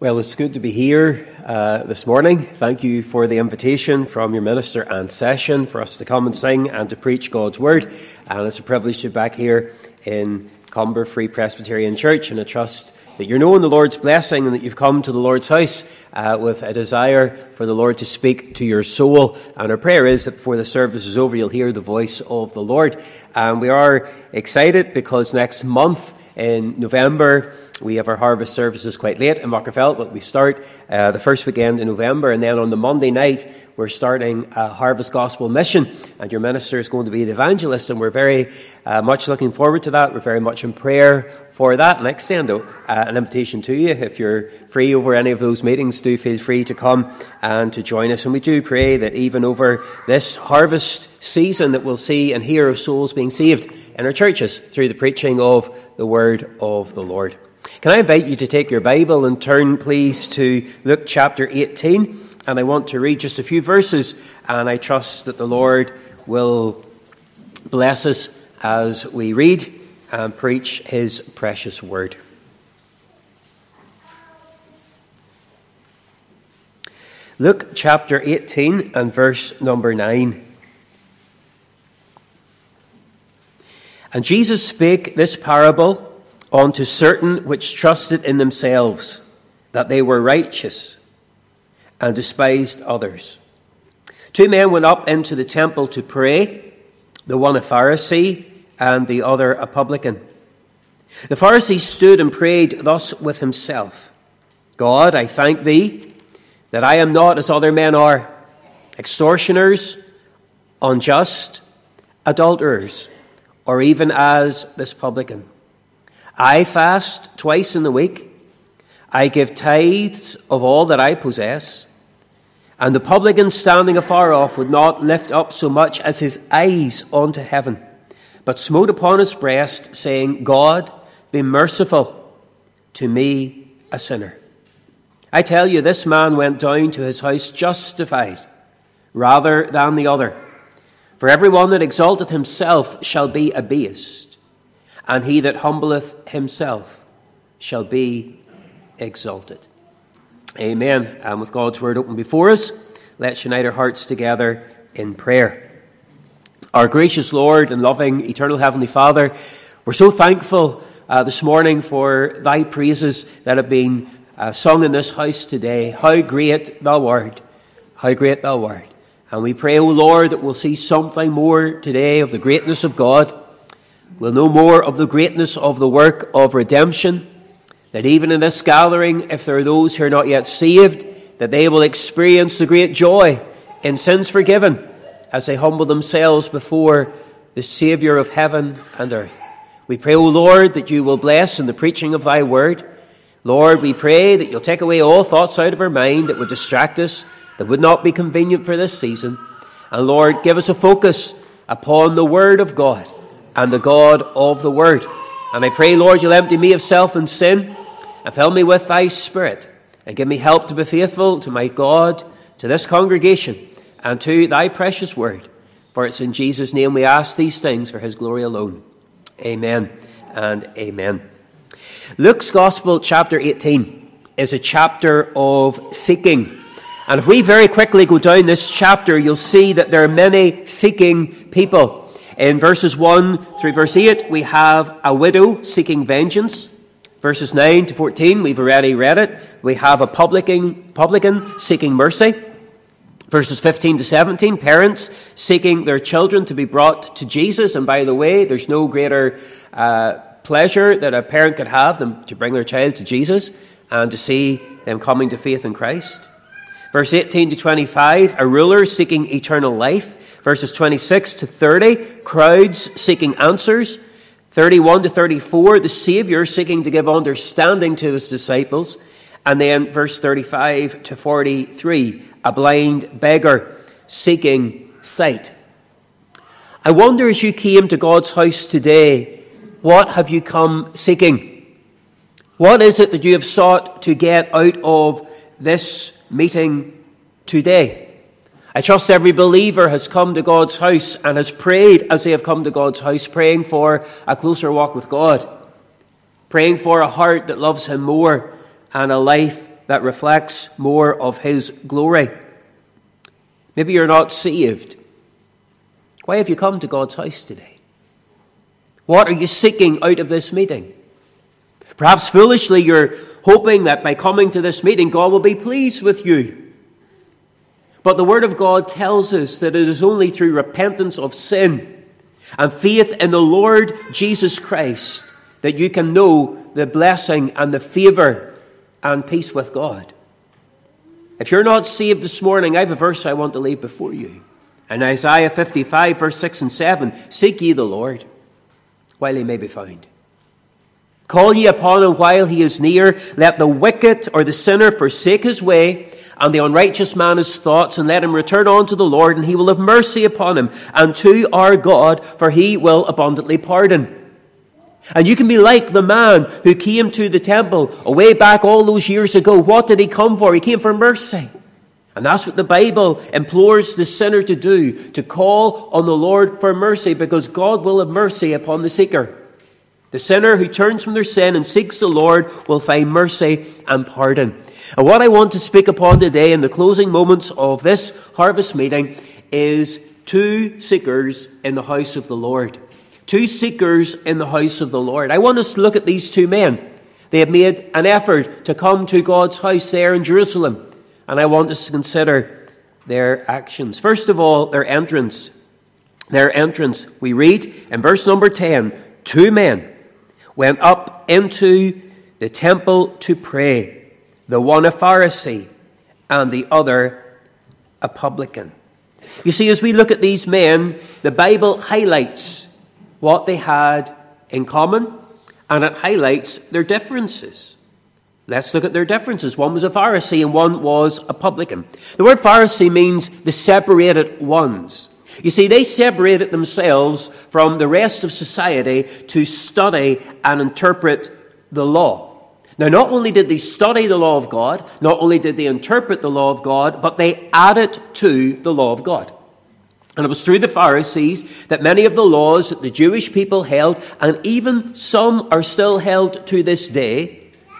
Well, it's good to be here this morning. Thank you for the invitation from your minister and session for us to come and sing and to preach God's Word. And it's a privilege to be back here in Comber Free Presbyterian Church, and I trust that you're knowing the Lord's blessing and that you've come to the Lord's house with a desire for the Lord to speak to your soul. And our prayer is that before the service is over, you'll hear the voice of the Lord. And we are excited because next month in November, we have our harvest services quite late in Magherafelt, but we start the first weekend in November, and then on the Monday night, we're starting a Harvest Gospel Mission, and your minister is going to be the evangelist, and we're very much looking forward to that. We're very much in prayer for that, and I extend an invitation to you. If you're free over any of those meetings, do feel free to come and to join us, and we do pray that even over this harvest season that we'll see and hear of souls being saved in our churches through the preaching of the Word of the Lord. Can I invite you to take your Bible and turn, please, to Luke chapter 18? And I want to read just a few verses, and I trust that the Lord will bless us as we read and preach His precious Word. Luke chapter 18 and verse number 9. And Jesus spake this parable unto certain which trusted in themselves that they were righteous, and despised others. 2 men went up into the temple to pray, the one a Pharisee, and the other a publican. The Pharisee stood and prayed thus with himself: God, I thank thee that I am not as other men are, extortioners, unjust, adulterers, or even as this publican. I fast twice in the week. I give tithes of all that I possess. And the publican, standing afar off, would not lift up so much as his eyes unto heaven, but smote upon his breast, saying, God, be merciful to me, a sinner. I tell you, this man went down to his house justified rather than the other. For everyone that exalteth himself shall be abased, and he that humbleth himself shall be exalted. Amen. And with God's Word open before us, let's unite our hearts together in prayer. Our gracious Lord and loving eternal Heavenly Father, we're so thankful this morning for Thy praises that have been sung in this house today. How great Thou art. How great Thou art. And we pray, O Lord, that we'll see something more today of the greatness of God. We'll know more of the greatness of the work of redemption, that even in this gathering, if there are those who are not yet saved, that they will experience the great joy in sins forgiven as they humble themselves before the Saviour of heaven and earth. We pray, O Lord, that you will bless in the preaching of Thy Word. Lord, we pray that you'll take away all thoughts out of our mind that would distract us, that would not be convenient for this season. And Lord, give us a focus upon the Word of God and the God of the Word. And I pray, Lord, you'll empty me of self and sin and fill me with Thy Spirit, and give me help to be faithful to my God, to this congregation, and to Thy precious Word. For it's in Jesus' name we ask these things for His glory alone. Amen and amen. Luke's Gospel, chapter 18, is a chapter of seeking. And if we very quickly go down this chapter, you'll see that there are many seeking people. In verses 1 through verse 8, we have a widow seeking vengeance. Verses 9 to 14, we've already read it. We have a publican seeking mercy. Verses 15 to 17, parents seeking their children to be brought to Jesus. And by the way, there's no greater pleasure that a parent could have than to bring their child to Jesus and to see them coming to faith in Christ. Verse 18 to 25, a ruler seeking eternal life. Verses 26 to 30, crowds seeking answers. 31 to 34, the Saviour seeking to give understanding to His disciples. And then verse 35 to 43, a blind beggar seeking sight. I wonder, as you came to God's house today, what have you come seeking? What is it that you have sought to get out of this meeting today? I trust every believer has come to God's house and has prayed as they have come to God's house, praying for a closer walk with God, praying for a heart that loves Him more and a life that reflects more of his glory. Maybe you're not saved. Why have you come to God's house today? What are you seeking out of this meeting? Perhaps foolishly you're hoping that by coming to this meeting, God will be pleased with you. But the Word of God tells us that it is only through repentance of sin and faith in the Lord Jesus Christ that you can know the blessing and the favor and peace with God. If you're not saved this morning, I have a verse I want to leave before you. In Isaiah 55, verse 6 and 7, seek ye the Lord while he may be found. Call ye upon him while he is near. Let the wicked or the sinner forsake his way, and the unrighteous man his thoughts, and let him return unto the Lord, and he will have mercy upon him, and to our God, for he will abundantly pardon. And you can be like the man who came to the temple way back all those years ago. What did he come for? He came for mercy. And that's what the Bible implores the sinner to do, to call on the Lord for mercy, because God will have mercy upon the seeker. The sinner who turns from their sin and seeks the Lord will find mercy and pardon. And what I want to speak upon today in the closing moments of this harvest meeting is two seekers in the house of the Lord. Two seekers in the house of the Lord. I want us to look at these two men. They have made an effort to come to God's house there in Jerusalem. And I want us to consider their actions. First of all, their entrance. Their entrance. We read in verse number 10, two men went up into the temple to pray, the one a Pharisee and the other a publican. You see, as we look at these men, the Bible highlights what they had in common, and it highlights their differences. Let's look at their differences. One was a Pharisee and one was a publican. The word Pharisee means the separated ones. You see, they separated themselves from the rest of society to study and interpret the law. Now, not only did they study the law of God, not only did they interpret the law of God, but they added to the law of God. And it was through the Pharisees that many of the laws that the Jewish people held, and even some are still held to this day,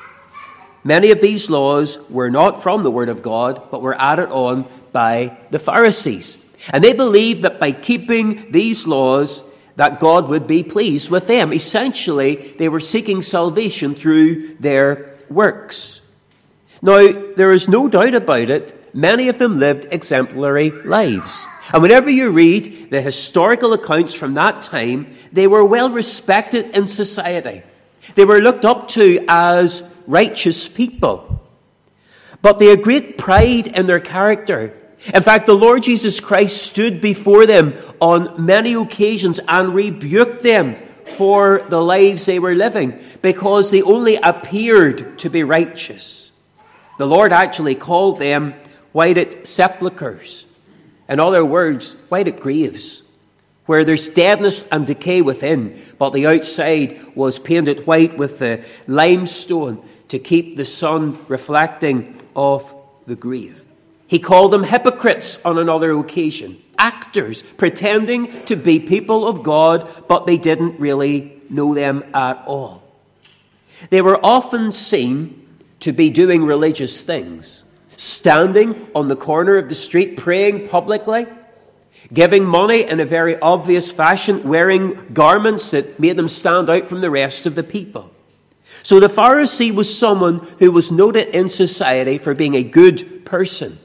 many of these laws were not from the Word of God, but were added on by the Pharisees. And they believed that by keeping these laws, that God would be pleased with them. Essentially, they were seeking salvation through their works. Now, there is no doubt about it, many of them lived exemplary lives. And whenever you read the historical accounts from that time, they were well respected in society. They were looked up to as righteous people. But they had great pride in their character. In fact, the Lord Jesus Christ stood before them on many occasions and rebuked them for the lives they were living because they only appeared to be righteous. The Lord actually called them whited sepulchres. In other words, whited graves, where there's deadness and decay within, but the outside was painted white with the limestone to keep the sun reflecting off the grave. He called them hypocrites on another occasion, actors pretending to be people of God, but they didn't really know them at all. They were often seen to be doing religious things, standing on the corner of the street, praying publicly, giving money in a very obvious fashion, wearing garments that made them stand out from the rest of the people. So the Pharisee was someone who was noted in society for being a good person.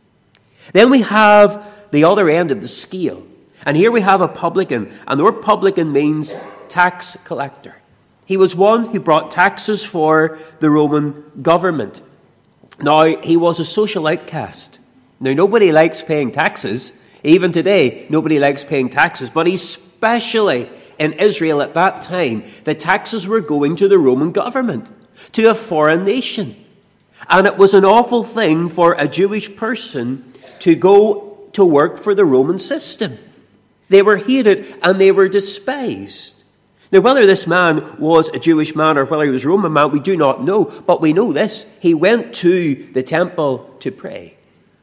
Then we have the other end of the scale. And here we have a publican. And the word publican means tax collector. He was one who brought taxes for the Roman government. Now, he was a social outcast. Now, nobody likes paying taxes. Even today, nobody likes paying taxes. But especially in Israel at that time, the taxes were going to the Roman government, to a foreign nation. And it was an awful thing for a Jewish person to go to work for the Roman system. They were hated and they were despised. Now, whether this man was a Jewish man or whether he was a Roman man, we do not know. But we know this. He went to the temple to pray.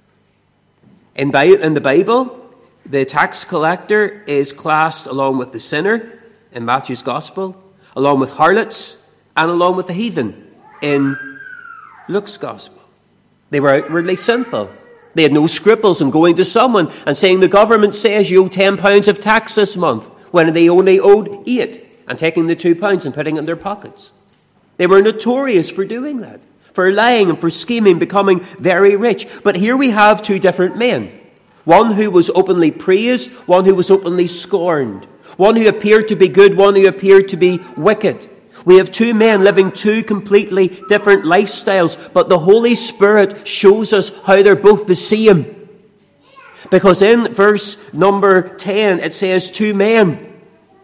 In the Bible, the tax collector is classed along with the sinner in Matthew's Gospel, along with harlots, and along with the heathen in Luke's Gospel. They were outwardly sinful. They had no scruples in going to someone and saying, the government says you owe £10 of tax this month, when they only owed £8, and taking the £2 and putting it in their pockets. They were notorious for doing that, for lying and for scheming, becoming very rich. But here we have two different men. One who was openly praised, one who was openly scorned. One who appeared to be good, one who appeared to be wicked. We have two men living two completely different lifestyles, but the Holy Spirit shows us how they're both the same. Because in verse number 10, it says two men.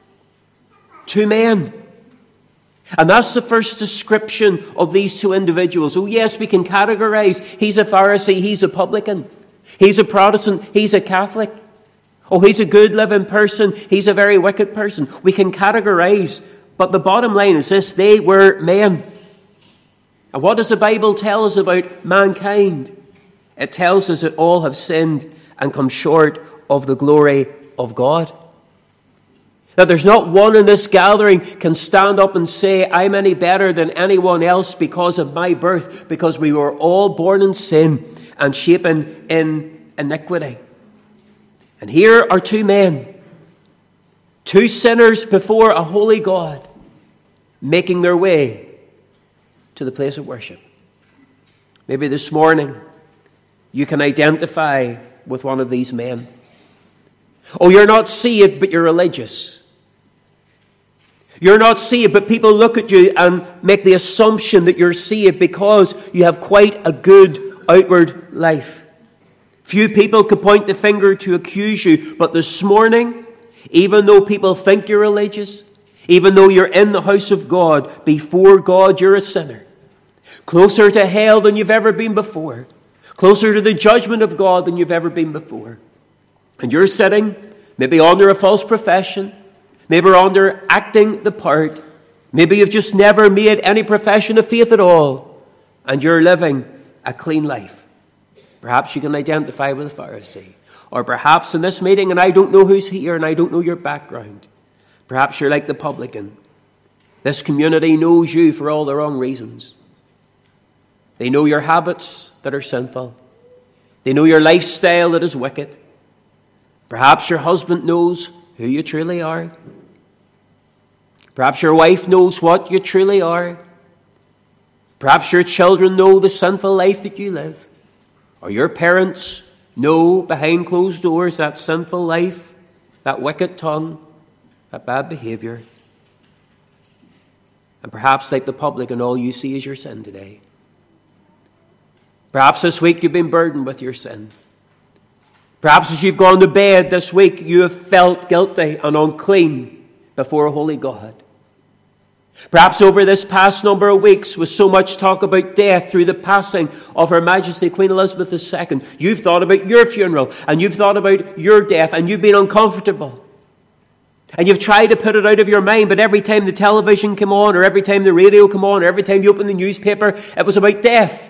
Two men. And that's the first description of these two individuals. Oh yes, we can categorize. He's a Pharisee, he's a publican. He's a Protestant, he's a Catholic. Oh, he's a good living person, he's a very wicked person. We can categorize. But the bottom line is this: they were men. And what does the Bible tell us about mankind? It tells us that all have sinned and come short of the glory of God. That there's not one in this gathering can stand up and say, I'm any better than anyone else because of my birth, because we were all born in sin and shapen in iniquity. And here are two men, two sinners before a holy God, making their way to the place of worship. Maybe this morning you can identify with one of these men. Oh, you're not saved, but you're religious. You're not saved, but people look at you and make the assumption that you're saved because you have quite a good outward life. Few people could point the finger to accuse you, but this morning, even though people think you're religious, even though you're in the house of God, before God you're a sinner. Closer to hell than you've ever been before. Closer to the judgment of God than you've ever been before. And you're sitting, maybe under a false profession, maybe under acting the part, maybe you've just never made any profession of faith at all, and you're living a clean life. Perhaps you can identify with a Pharisee. Or perhaps in this meeting, and I don't know who's here and I don't know your background, perhaps you're like the publican. This community knows you for all the wrong reasons. They know your habits that are sinful. They know your lifestyle that is wicked. Perhaps your husband knows who you truly are. Perhaps your wife knows what you truly are. Perhaps your children know the sinful life that you live. Or your parents know behind closed doors that sinful life, that wicked tongue, that bad behavior. And perhaps like the publican, all you see is your sin today. Perhaps this week you've been burdened with your sin. Perhaps as you've gone to bed this week, you have felt guilty and unclean before a holy God. Perhaps over this past number of weeks, with so much talk about death through the passing of Her Majesty Queen Elizabeth II, you've thought about your funeral and you've thought about your death and you've been uncomfortable. And you've tried to put it out of your mind, but every time the television came on or every time the radio came on or every time you opened the newspaper, it was about death.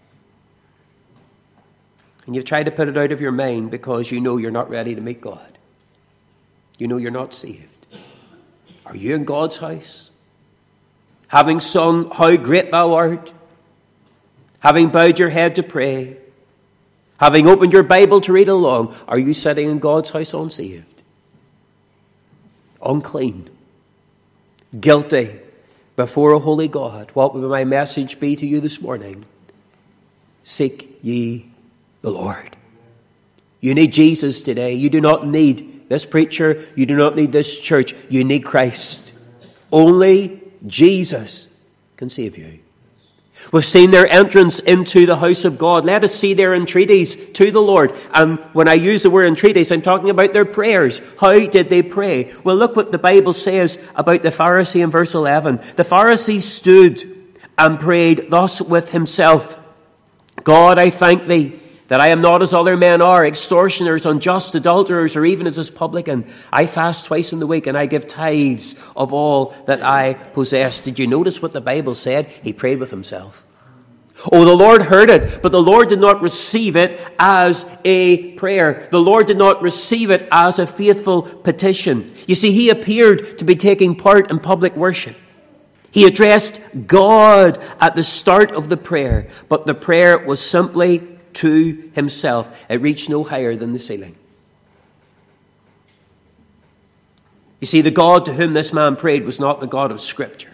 And you've tried to put it out of your mind because you know you're not ready to meet God. You know you're not saved. Are you in God's house? Having sung, How Great Thou Art, having bowed your head to pray, having opened your Bible to read along, are you sitting in God's house unsaved? Unclean, guilty before a holy God? What would my message be to you this morning? Seek ye the Lord. You need Jesus today. You do not need this preacher. You do not need this church. You need Christ. Only Jesus can save you. We've seen their entrance into the house of God. Let us see their entreaties to the Lord. And when I use the word entreaties, I'm talking about their prayers. How did they pray? Well, look what the Bible says about the Pharisee in verse 11. The Pharisee stood and prayed thus with himself: God, I thank thee that I am not as other men are, extortioners, unjust, adulterers, or even as this publican. I fast twice in the week and I give tithes of all that I possess. Did you notice what the Bible said? He prayed with himself. Oh, the Lord heard it, but the Lord did not receive it as a prayer. The Lord did not receive it as a faithful petition. You see, he appeared to be taking part in public worship. He addressed God at the start of the prayer, but the prayer was simply to himself. It reached no higher than the ceiling. You see, the God to whom this man prayed was not the God of Scripture.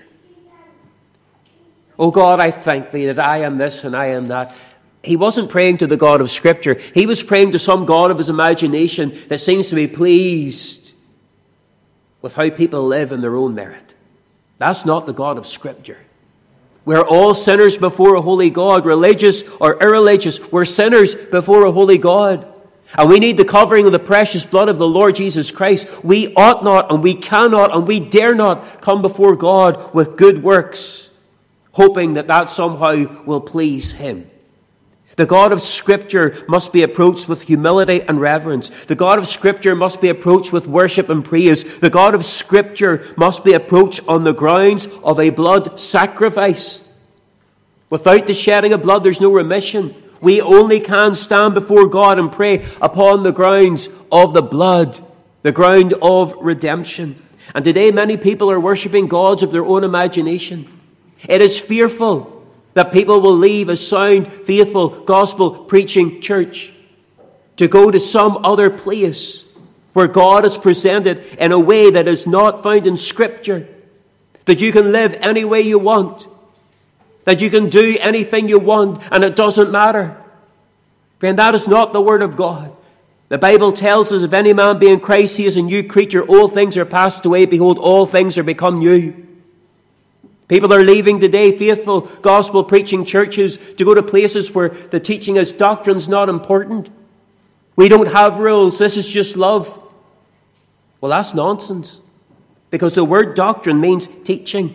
Oh God, I thank thee that I am this and I am that. He wasn't praying to the God of Scripture. He was praying to some God of his imagination that seems to be pleased with how people live in their own merit. That's not the God of Scripture. We're all sinners before a holy God, religious or irreligious. We're sinners before a holy God. And we need the covering of the precious blood of the Lord Jesus Christ. We ought not and we cannot and we dare not come before God with good works, hoping that that somehow will please him. The God of Scripture must be approached with humility and reverence. The God of Scripture must be approached with worship and praise. The God of Scripture must be approached on the grounds of a blood sacrifice. Without the shedding of blood, there's no remission. We only can stand before God and pray upon the grounds of the blood, the ground of redemption. And today many people are worshipping gods of their own imagination. It is fearful that people will leave a sound, faithful, gospel-preaching church to go to some other place where God is presented in a way that is not found in Scripture, that you can live any way you want, that you can do anything you want, and it doesn't matter. Friend, that is not the Word of God. The Bible tells us, if any man be in Christ, he is a new creature. Old things are passed away. Behold, all things are become new. People are leaving today faithful gospel-preaching churches to go to places where the teaching is doctrine's not important. We don't have rules. This is just love. Well, that's nonsense. Because the word doctrine means teaching.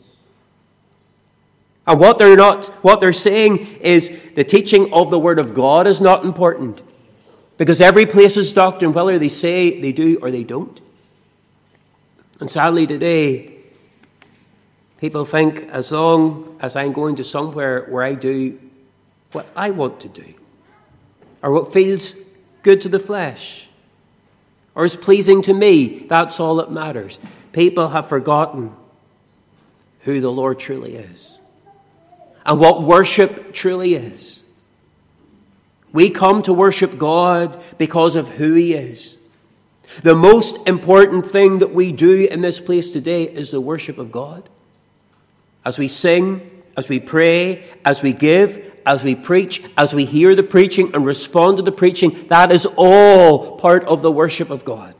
And what they're saying is the teaching of the Word of God is not important. Because every place is doctrine, whether they say they do or they don't. And sadly today, people think as long as I'm going to somewhere where I do what I want to do, or what feels good to the flesh, or is pleasing to me, that's all that matters. People have forgotten who the Lord truly is, and what worship truly is. We come to worship God because of who He is. The most important thing that we do in this place today is the worship of God. As we sing, as we pray, as we give, as we preach, as we hear the preaching and respond to the preaching, that is all part of the worship of God.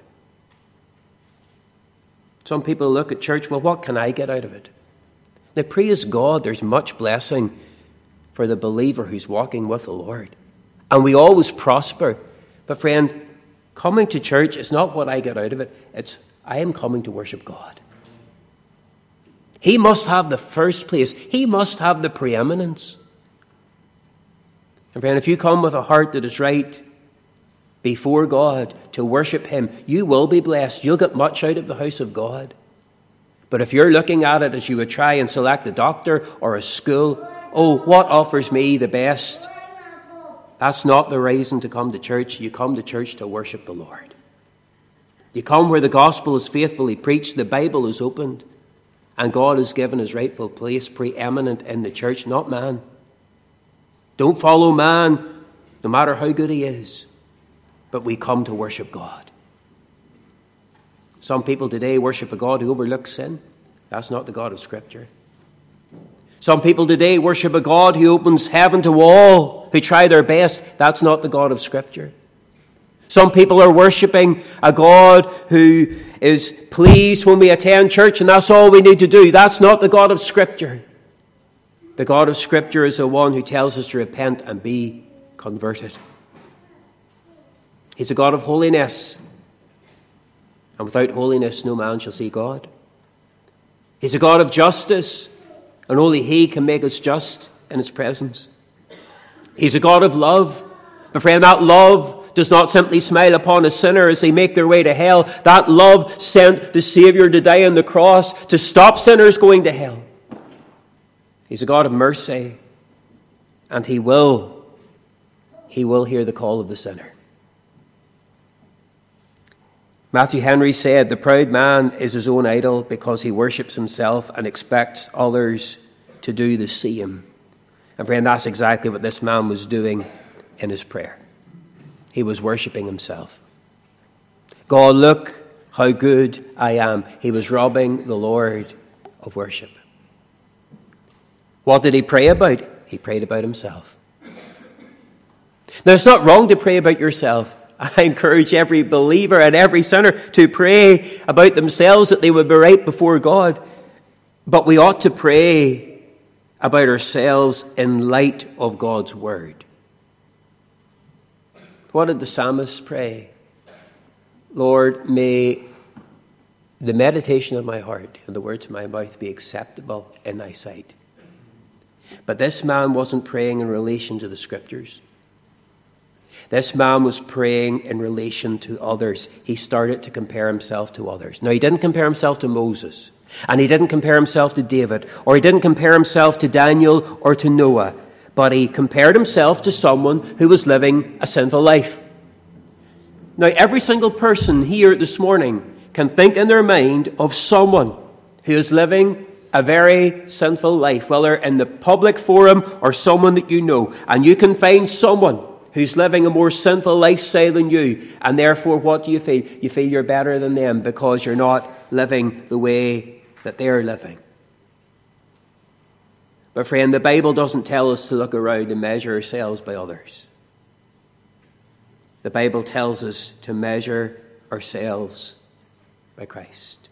Some people look at church, well, what can I get out of it? Now, praise God, there's much blessing for the believer who's walking with the Lord. And we always prosper. But friend, coming to church is not what I get out of it. It's, I am coming to worship God. He must have the first place. He must have the preeminence. And friend, if you come with a heart that is right before God to worship Him, you will be blessed. You'll get much out of the house of God. But if you're looking at it as you would try and select a doctor or a school, oh, what offers me the best? That's not the reason to come to church. You come to church to worship the Lord. You come where the gospel is faithfully preached, the Bible is opened, and God is given His rightful place, preeminent in the church, not man. Don't follow man, no matter how good he is. But we come to worship God. Some people today worship a God who overlooks sin. That's not the God of Scripture. Some people today worship a God who opens heaven to all, who try their best. That's not the God of Scripture. Some people are worshipping a God who is pleased when we attend church, and that's all we need to do. That's not the God of Scripture. The God of Scripture is the one who tells us to repent and be converted. He's a God of holiness. And without holiness, no man shall see God. He's a God of justice, and only He can make us just in His presence. He's a God of love. But friend, that love does not simply smile upon a sinner as they make their way to hell. That love sent the Savior to die on the cross to stop sinners going to hell. He's a God of mercy, and He will hear the call of the sinner. Matthew Henry said, "The proud man is his own idol because he worships himself and expects others to do the same." And friend, that's exactly what this man was doing in his prayer. He was worshipping himself. God, look how good I am. He was robbing the Lord of worship. What did he pray about? He prayed about himself. Now, it's not wrong to pray about yourself. I encourage every believer and every sinner to pray about themselves that they would be right before God. But we ought to pray about ourselves in light of God's word. What did the psalmist pray? Lord, may the meditation of my heart and the words of my mouth be acceptable in thy sight. But this man wasn't praying in relation to the scriptures. This man was praying in relation to others. He started to compare himself to others. Now, he didn't compare himself to Moses, and he didn't compare himself to David, or he didn't compare himself to Daniel or to Noah, but he compared himself to someone who was living a sinful life. Now, every single person here this morning can think in their mind of someone who is living a very sinful life, whether in the public forum or someone that you know, and you can find someone who's living a more sinful lifestyle than you, and therefore what do you feel? You feel you're better than them because you're not living the way that they're living. But friend, the Bible doesn't tell us to look around and measure ourselves by others. The Bible tells us to measure ourselves by Christ,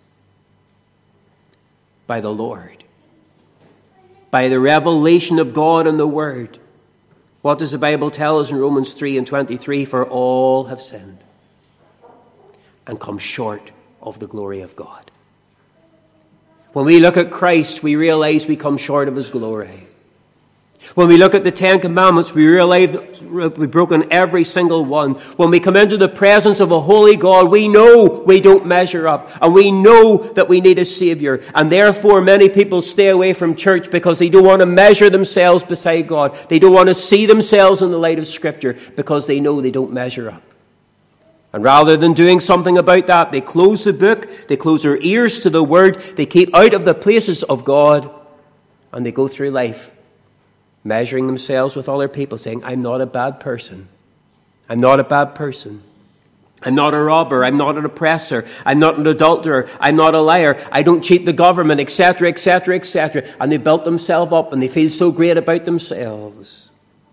by the Lord, by the revelation of God and the Word. What does the Bible tell us in Romans 3:23? For all have sinned and come short of the glory of God. When we look at Christ, we realize we come short of his glory. When we look at the Ten Commandments, we realize that we've broken every single one. When we come into the presence of a holy God, we know we don't measure up. And we know that we need a Savior. And therefore, many people stay away from church because they don't want to measure themselves beside God. They don't want to see themselves in the light of Scripture because they know they don't measure up. And rather than doing something about that, they close the book, they close their ears to the Word, they keep out of the places of God, and they go through life measuring themselves with other people, saying, I'm not a bad person. I'm not a bad person. I'm not a robber. I'm not an oppressor. I'm not an adulterer. I'm not a liar. I don't cheat the government, etc., etc., etc. And they built themselves up and they feel so great about themselves.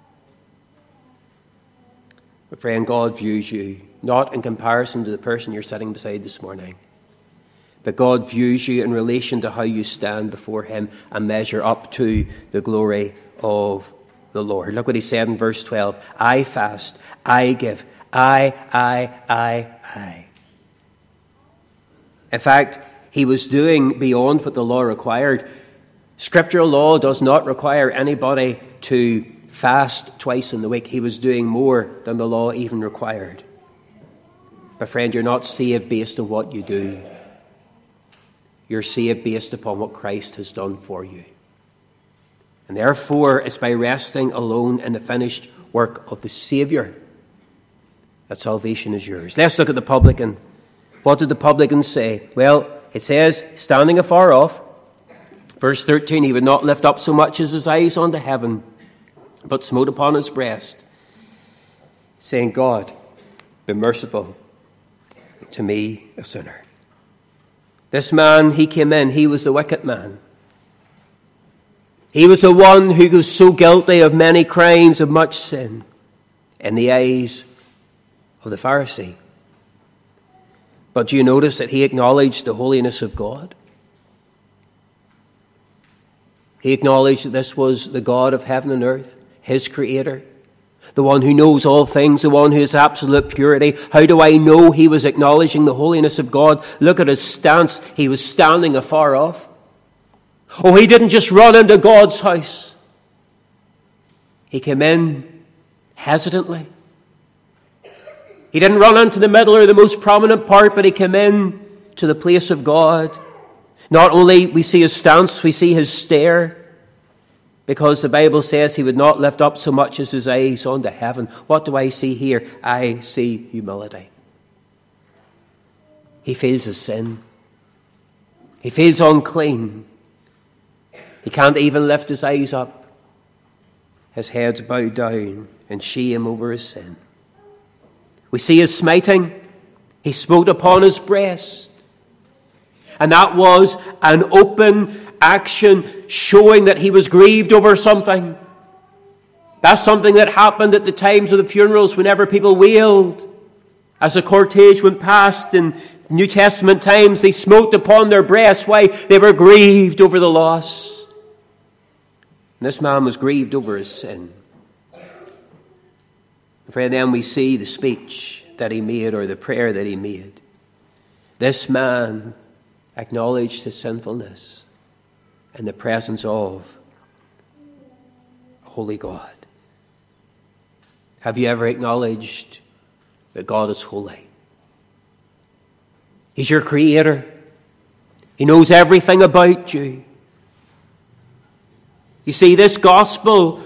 But friend, God views you not in comparison to the person you're sitting beside this morning, but God views you in relation to how you stand before him and measure up to the glory of the Lord. Look what he said in verse 12. I fast, I give, I. In fact, he was doing beyond what the law required. Scriptural law does not require anybody to fast twice in the week. He was doing more than the law even required. But friend, you're not saved based on what you do. You're saved based upon what Christ has done for you. And therefore, it's by resting alone in the finished work of the Saviour that salvation is yours. Let's look at the publican. What did the publican say? Well, it says, standing afar off, verse 13, he would not lift up so much as his eyes unto heaven, but smote upon his breast, saying, God, be merciful to me, a sinner. This man, he came in, he was the wicked man. He was the one who was so guilty of many crimes, of much sin, in the eyes of the Pharisee. But do you notice that he acknowledged the holiness of God? He acknowledged that this was the God of heaven and earth, his creator, the one who knows all things, the one who is absolute purity. How do I know he was acknowledging the holiness of God? Look at his stance. He was standing afar off. Oh, he didn't just run into God's house. He came in hesitantly. He didn't run into the middle or the most prominent part, but he came in to the place of God. Not only we see his stance, we see his stare, because the Bible says he would not lift up so much as his eyes unto heaven. What do I see here? I see humility. he feels his sin. He feels unclean. He can't even lift his eyes up. His head's bowed down in shame over his sin. We see his smiting. He smote upon his breast. And that was an open action showing that he was grieved over something. That's something that happened at the times of the funerals whenever people wailed. As the cortege went past in New Testament times, they smote upon their breasts. Why? They were grieved over the loss. And this man was grieved over his sin. And friend, then we see the speech that he made, or the prayer that he made. This man acknowledged his sinfulness in the presence of a holy God. Have you ever acknowledged that God is holy? He's your creator. He knows everything about you. You see, this gospel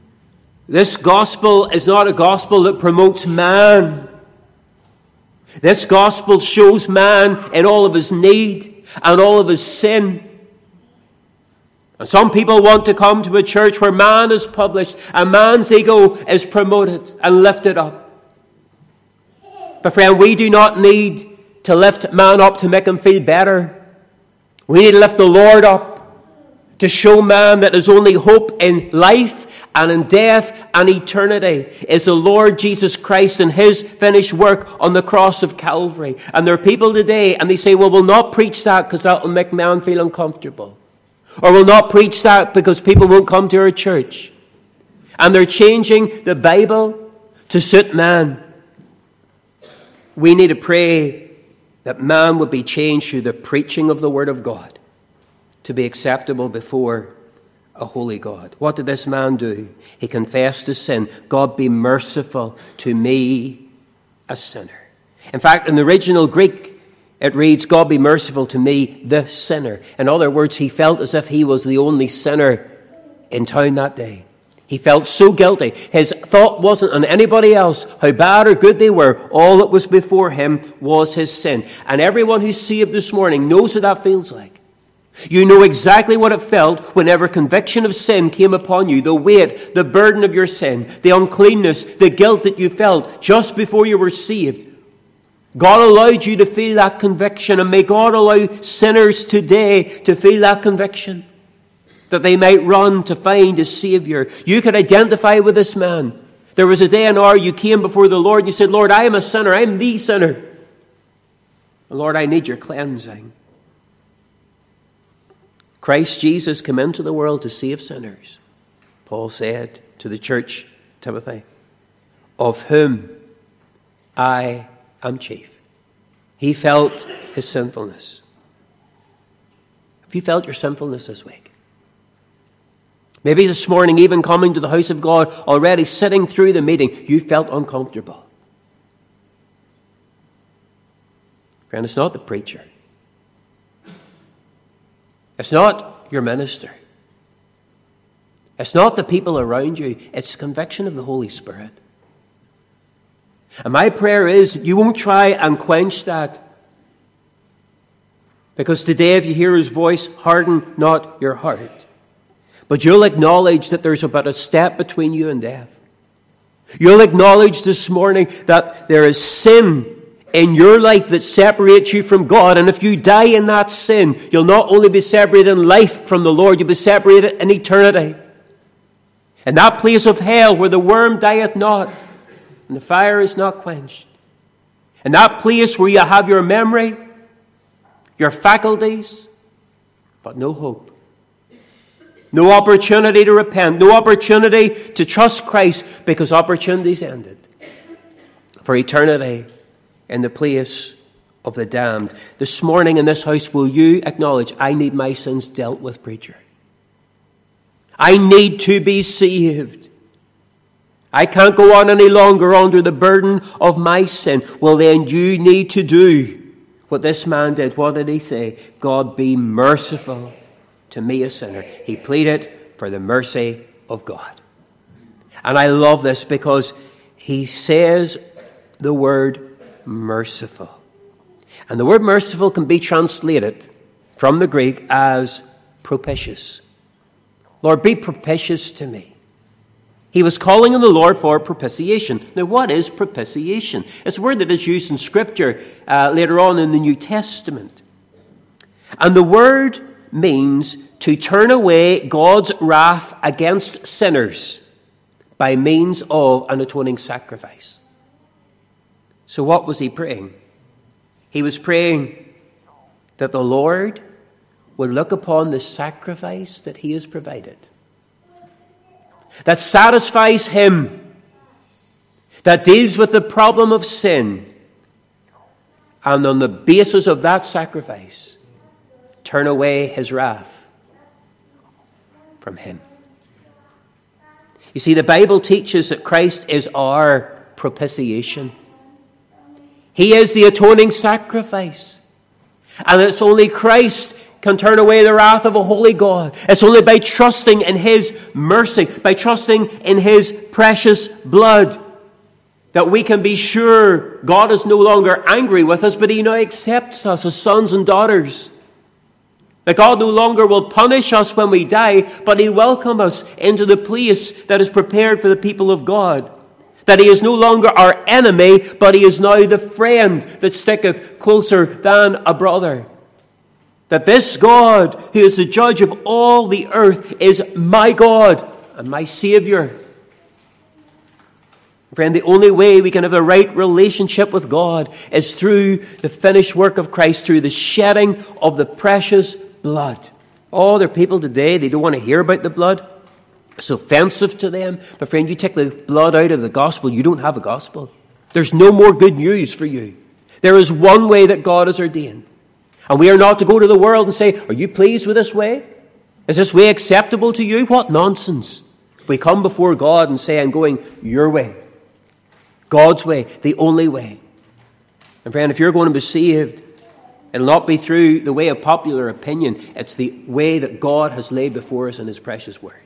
is not a gospel that promotes man. This gospel shows man in all of his need and all of his sin. And some people want to come to a church where man is published and man's ego is promoted and lifted up. But friend, we do not need to lift man up to make him feel better. We need to lift the Lord up to show man that his only hope in life and in death and eternity is the Lord Jesus Christ and his finished work on the cross of Calvary. And there are people today, and they say, well, we'll not preach that because that will make man feel uncomfortable. Or we'll not preach that because people won't come to our church. And they're changing the Bible to suit man. We need to pray that man would be changed through the preaching of the Word of God to be acceptable before a holy God. What did this man do? He confessed his sin. God, be merciful to me, a sinner. In fact, in the original Greek, it reads, God, be merciful to me, the sinner. In other words, he felt as if he was the only sinner in town that day. He felt so guilty. His thought wasn't on anybody else, how bad or good they were. All that was before him was his sin. And everyone who's saved this morning knows what that feels like. You know exactly what it felt whenever conviction of sin came upon you, the weight, the burden of your sin, the uncleanness, the guilt that you felt just before you were saved. God allowed you to feel that conviction, and may God allow sinners today to feel that conviction, that they might run to find a Savior. You could identify with this man. There was a day and hour you came before the Lord and you said, Lord, I am a sinner. I am the sinner. And Lord, I need your cleansing. Christ Jesus came into the world to save sinners. Paul said to the church, Timothy, of whom I am chief. He felt his sinfulness. Have you felt your sinfulness this week? Maybe this morning, even coming to the house of God, already sitting through the meeting, you felt uncomfortable. Friend, it's not the preacher. It's not your minister. It's not the people around you. It's the conviction of the Holy Spirit. And my prayer is that you won't try and quench that. Because today, if you hear his voice, harden not your heart. But you'll acknowledge that there's about a step between you and death. You'll acknowledge this morning that there is sin in your life that separates you from God. And if you die in that sin, you'll not only be separated in life from the Lord, you'll be separated in eternity. In that place of hell where the worm dieth not and the fire is not quenched. In that place where you have your memory, your faculties, but no hope. No opportunity to repent. No opportunity to trust Christ because opportunity's ended. For eternity in the place of the damned. This morning in this house, will you acknowledge, I need my sins dealt with, preacher. I need to be saved. I can't go on any longer under the burden of my sin. Well, then you need to do what this man did. What did he say? God, be merciful to me, a sinner. He pleaded for the mercy of God. And I love this because he says the word merciful. And the word merciful can be translated from the Greek as propitious. Lord, be propitious to me. He was calling on the Lord for propitiation. Now, what is propitiation? It's a word that is used in Scripture later on in the New Testament. And the word means to turn away God's wrath against sinners by means of an atoning sacrifice. So what was he praying? He was praying that the Lord would look upon the sacrifice that he has provided, that satisfies him, that deals with the problem of sin, and on the basis of that sacrifice, turn away his wrath from him. You see, the Bible teaches that Christ is our propitiation. He is the atoning sacrifice. And it's only Christ can turn away the wrath of a holy God. It's only by trusting in his mercy, by trusting in his precious blood, that we can be sure God is no longer angry with us, but he now accepts us as sons and daughters. That God no longer will punish us when we die, but he welcomes us into the place that is prepared for the people of God. That he is no longer our enemy, but he is now the friend that sticketh closer than a brother. That this God, who is the judge of all the earth, is my God and my Savior. Friend, the only way we can have a right relationship with God is through the finished work of Christ, through the shedding of the precious blood. Oh, there are people today, they don't want to hear about the blood. It's offensive to them. But friend, you take the blood out of the gospel, you don't have a gospel. There's no more good news for you. There is one way that God has ordained. And we are not to go to the world and say, are you pleased with this way? Is this way acceptable to you? What nonsense. We come before God and say, I'm going your way. God's way, the only way. And friend, if you're going to be saved, it'll not be through the way of popular opinion. It's the way that God has laid before us in his precious word.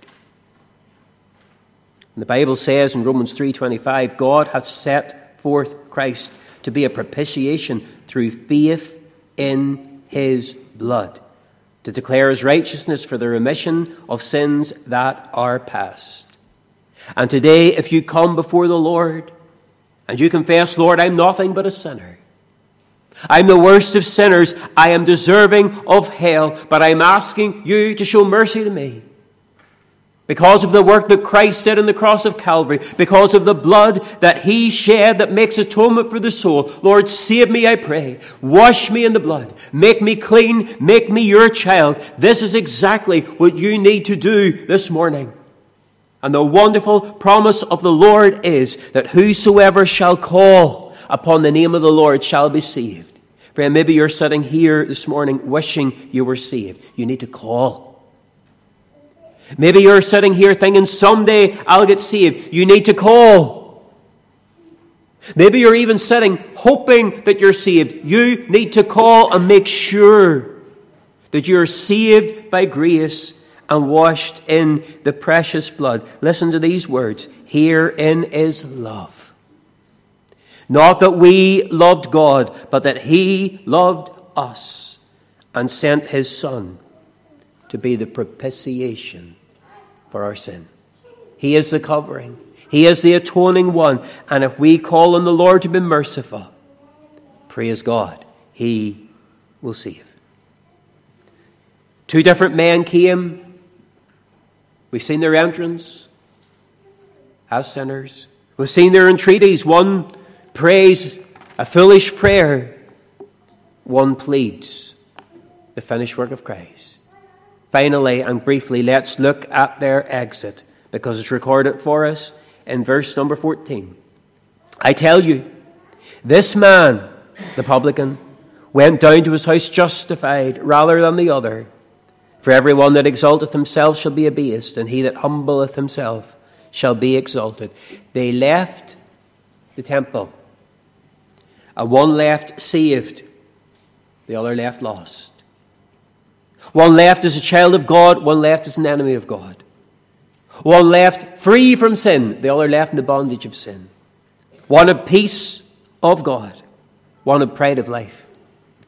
And the Bible says in Romans 3:25, God hath set forth Christ to be a propitiation through faith in his blood, to declare his righteousness for the remission of sins that are past. And today, if you come before the Lord and you confess, Lord, I'm nothing but a sinner. I'm the worst of sinners. I am deserving of hell, but I'm asking you to show mercy to me. Because of the work that Christ did on the cross of Calvary, because of the blood that he shed that makes atonement for the soul. Lord, save me, I pray. Wash me in the blood. Make me clean. Make me your child. This is exactly what you need to do this morning. And the wonderful promise of the Lord is that whosoever shall call upon the name of the Lord shall be saved. Friend, maybe you're sitting here this morning wishing you were saved. You need to call. Maybe you're sitting here thinking, someday I'll get saved. You need to call. Maybe you're even sitting hoping that you're saved. You need to call and make sure that you're saved by grace and washed in the precious blood. Listen to these words. Herein is love. Not that we loved God, but that he loved us and sent his Son to be the propitiation for our sin. He is the covering. He is the atoning one. And if we call on the Lord to be merciful, praise God, he will save. Two different men came. We've seen their entrance as sinners. We've seen their entreaties. One prays a foolish prayer. One pleads the finished work of Christ. Finally and briefly, let's look at their exit, because it's recorded for us in verse number 14. I tell you, this man, the publican, went down to his house justified rather than the other. For everyone that exalteth himself shall be abased, and he that humbleth himself shall be exalted. They left the temple, and one left saved, the other left lost. One left as a child of God, one left as an enemy of God. One left free from sin, the other left in the bondage of sin. One had peace of God, one had pride of life.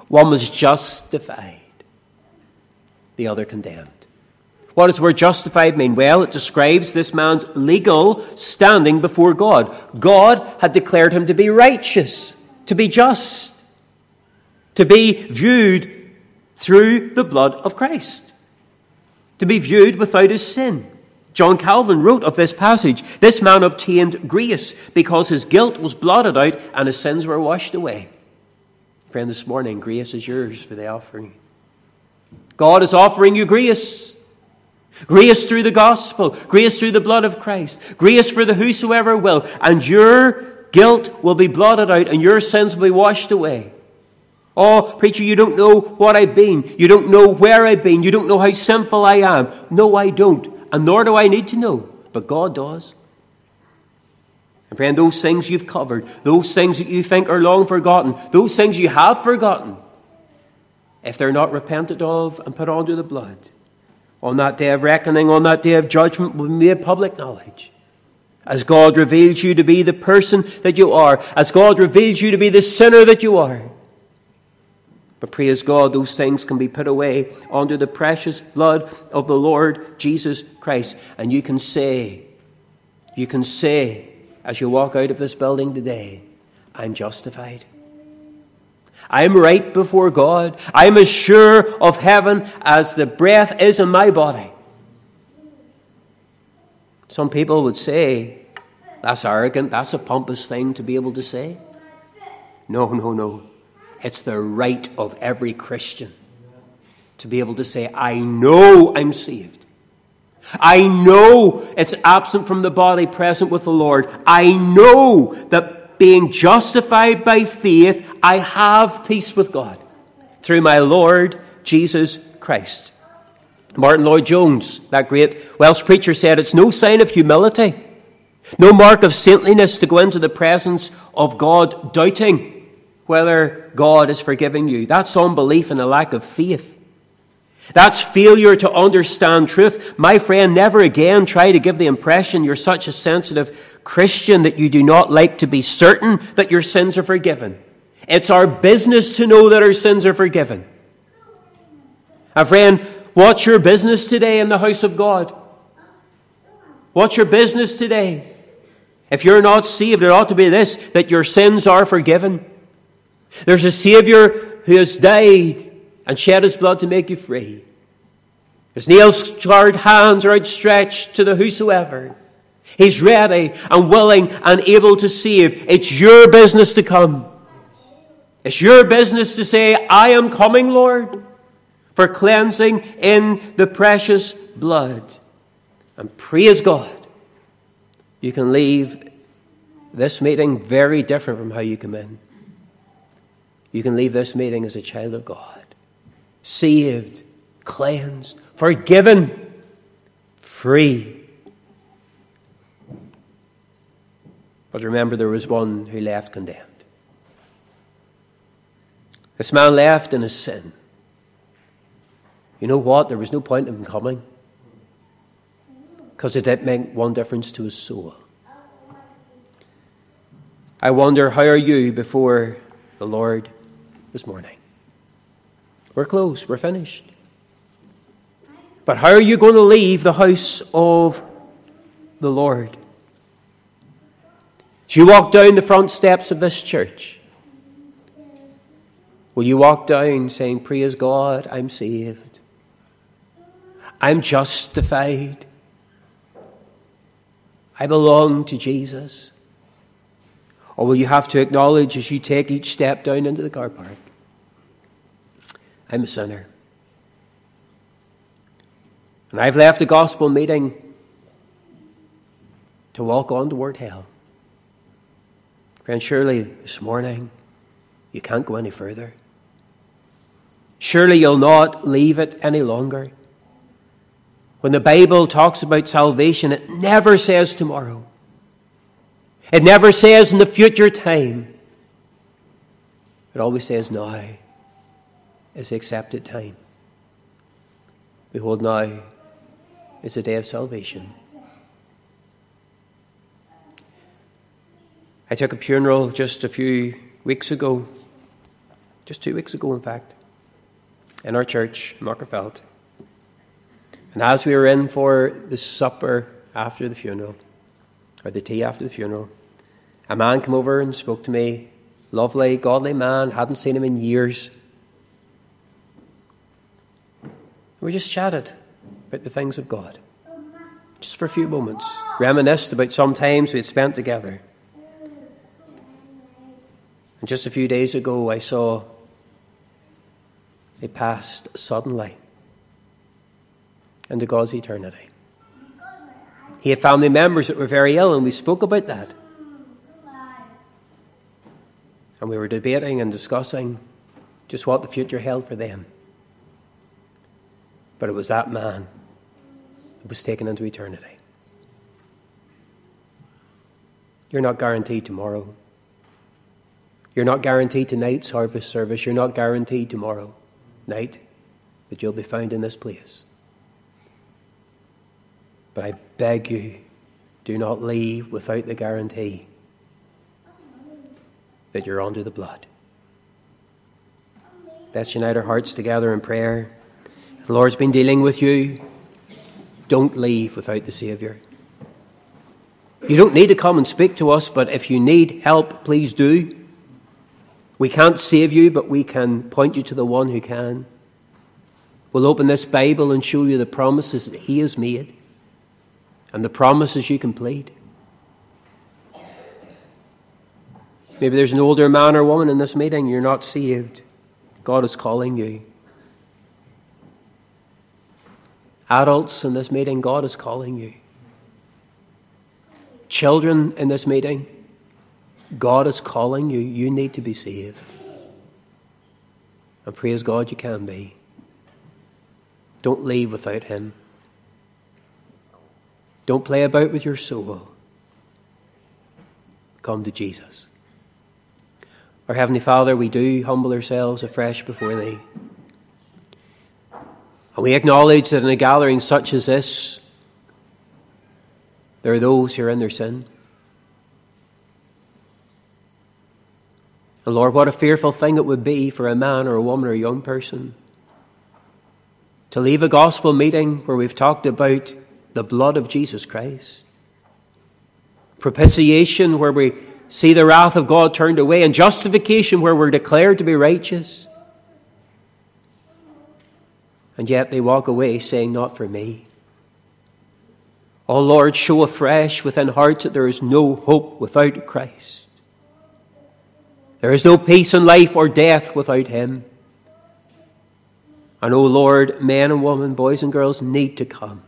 One was justified, the other condemned. What does the word justified mean? Well, it describes this man's legal standing before God. God had declared him to be righteous, to be just, to be viewed through the blood of Christ, to be viewed without his sin. John Calvin wrote of this passage, this man obtained grace because his guilt was blotted out and his sins were washed away. Friend, this morning, grace is yours for the offering. God is offering you grace. Grace through the gospel, grace through the blood of Christ, grace for the whosoever will, and your guilt will be blotted out and your sins will be washed away. Oh, preacher, you don't know what I've been. You don't know where I've been. You don't know how sinful I am. No, I don't. And nor do I need to know. But God does. And friend, those things you've covered, those things that you think are long forgotten, those things you have forgotten, if they're not repented of and put under the blood, on that day of reckoning, on that day of judgment, will be made public knowledge. As God reveals you to be the person that you are, as God reveals you to be the sinner that you are. But praise God, those things can be put away under the precious blood of the Lord Jesus Christ. And you can say, as you walk out of this building today, I'm justified. I'm right before God. I'm as sure of heaven as the breath is in my body. Some people would say, that's arrogant, that's a pompous thing to be able to say. No. It's the right of every Christian to be able to say, I know I'm saved. I know it's absent from the body, present with the Lord. I know that being justified by faith, I have peace with God through my Lord Jesus Christ. Martin Lloyd-Jones, that great Welsh preacher, said, it's no sign of humility, no mark of saintliness to go into the presence of God doubting whether God is forgiving you. That's unbelief and a lack of faith. That's failure to understand truth. My friend, never again try to give the impression you're such a sensitive Christian that you do not like to be certain that your sins are forgiven. It's our business to know that our sins are forgiven. And friend, what's your business today in the house of God? What's your business today? If you're not saved, it ought to be this, that your sins are forgiven. There's a Savior who has died and shed his blood to make you free. His nail-scarred hands are outstretched to the whosoever. He's ready and willing and able to save. It's your business to come. It's your business to say, I am coming, Lord, for cleansing in the precious blood. And praise God, you can leave this meeting very different from how you come in. You can leave this meeting as a child of God. Saved, cleansed, forgiven, free. But remember, there was one who left condemned. This man left in his sin. You know what? There was no point in him coming, because it did make one difference to his soul. I wonder, how are you before the Lord this morning? We're close. We're finished. But how are you going to leave the house of the Lord? As you walk down the front steps of this church, will you walk down saying, praise God, I'm saved. I'm justified. I belong to Jesus. Or will you have to acknowledge as you take each step down into the car park, I'm a sinner. And I've left the gospel meeting to walk on toward hell. Friend, surely this morning you can't go any further. Surely you'll not leave it any longer. When the Bible talks about salvation, it never says tomorrow. It never says in the future time. It always says now is the accepted time. Behold, now is the day of salvation. I took a funeral just a few weeks ago. just 2 weeks ago, in fact, in our church, Markerfeld. And as we were in for the supper after the funeral, or the tea after the funeral, a man came over and spoke to me. Lovely, godly man, hadn't seen him in years. We just chatted about the things of God, just for a few moments. Reminisced about some times we had spent together. And just a few days ago, I saw he passed suddenly into God's eternity. He had family members that were very ill, and we spoke about that. And we were debating and discussing just what the future held for them. But it was that man that was taken into eternity. You're not guaranteed tomorrow. You're not guaranteed tonight's harvest service. You're not guaranteed tomorrow night that you'll be found in this place. But I beg you, do not leave without the guarantee that you're under the blood. Let's unite our hearts together in prayer. If the Lord's been dealing with you, don't leave without the Saviour. You don't need to come and speak to us, but if you need help, please do. We can't save you, but we can point you to the one who can. We'll open this Bible and show you the promises that He has made and the promises you can plead. Maybe there's an older man or woman in this meeting. You're not saved. God is calling you. Adults in this meeting, God is calling you. Children in this meeting, God is calling you. You need to be saved. And praise God you can be. Don't leave without Him. Don't play about with your soul. Come to Jesus. Our Heavenly Father, we do humble ourselves afresh before Thee. And we acknowledge that in a gathering such as this, there are those who are in their sin. And Lord, what a fearful thing it would be for a man or a woman or a young person to leave a gospel meeting where we've talked about the blood of Jesus Christ. Propitiation, where we see the wrath of God turned away, and justification, where we're declared to be righteous. And yet they walk away saying, not for me. Oh Lord, show afresh within hearts that there is no hope without Christ. There is no peace in life or death without Him. And oh Lord, men and women, boys and girls need to come.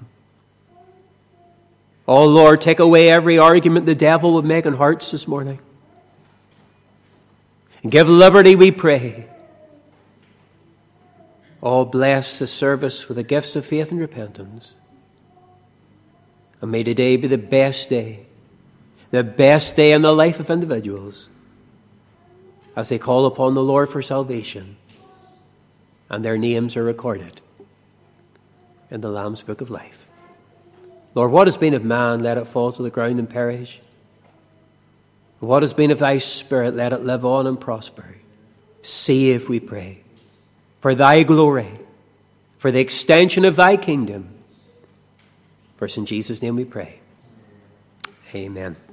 Oh Lord, take away every argument the devil would make in hearts this morning. And give liberty, we pray. Oh, bless the service with the gifts of faith and repentance. And may today be the best day in the life of individuals as they call upon the Lord for salvation, and their names are recorded in the Lamb's Book of Life. Lord, what has been of man, let it fall to the ground and perish. What has been of Thy Spirit, let it live on and prosper. Save, we pray, for Thy glory, for the extension of Thy kingdom. For in Jesus' name we pray. Amen.